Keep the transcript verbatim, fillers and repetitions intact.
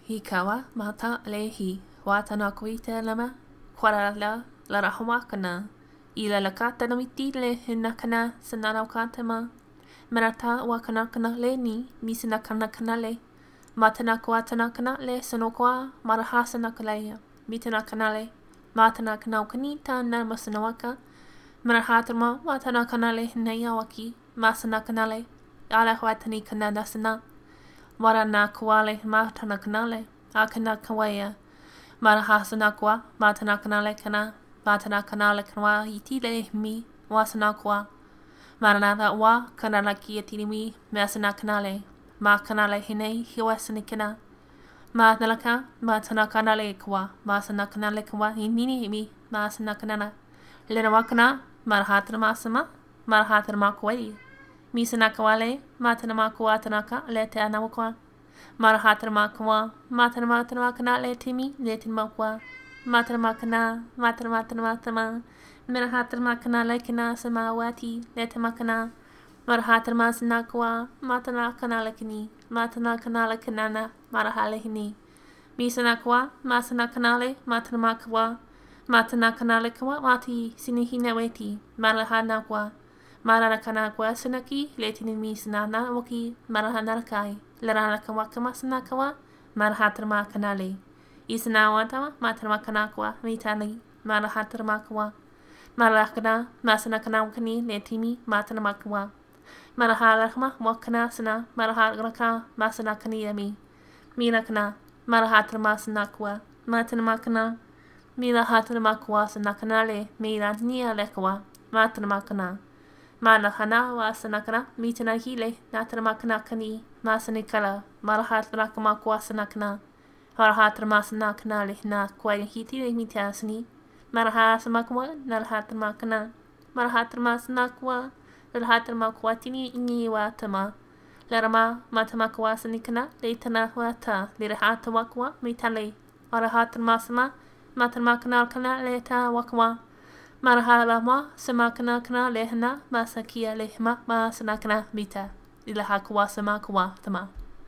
Hikawa mata lehi watana kuita lama kwarala la rahama kana ila la kata na miti le hina kana sanana kata ma marata wa kana kana le ni misina kana kana le matana kuatana kana le sanokwa marahasana kalaya mitana kana le matana kana kanita na masanawaka marahatama watana kana le hinaya waki masana kana le ala watani kana dasana Marana kuale matana kanale, akana kawaya, marahasana kwa, matana kanale kana, matana kanale kanwa itile mi, wasana kwa, maranada wa, kanala kiatini mi, masana kanale, ma kanale hine, hiwasani kana, matanaka, matana kanale kwa, masana kanale kwa, inini mi, masana kanana, lenawakana, marahatana masama, marahatana makwai. Misana kawale, matana makwa tanaka, lete anawakwa. Marahatana makwa, matana matana makana, lete mi, lete makwa. Matana makana, matana matana matana. Marahatana makana, lekina, samawati, lete makana. Marahatana masana kwa, matana kana lekini, matana kana lekanana, marahalehini. Misana kwa, masana kanale, matana makwa. Matana kana lekwa, mati, sinihina weti, marahana kwa. Marana kana kwa sanaki letini mi sanana waki marahana kai larana kawa kama sanakawa marahatrama kanale isana watawa matrama kana kwa mitani marahatrama kwa marakana masana kana wakani letimi matrama kwa marahalakma wakana sana marahalaka masana kaniyami mirakana marahatrama sanakwa matrama kana mirahatrama kwa sanakanale mirania lekwa matrama kana Mana hana wa sanakana mitana hile nataramakana kani masanikala marahatrama kwa sanakana marahatrama sanakana lehna kwa hiti mitasni marahasamakwa narahatramakana marahatrama sanakwa narahatrama kwa tini inyi wa tama larama matamakwa sanikana leitana wata lirahatawakwa mitale marahatrama sama mataramakana kana leta wakwa Marahalama samakana kana lehna masakia lehma ma sanakana mita ilahakuwa samakwa tama.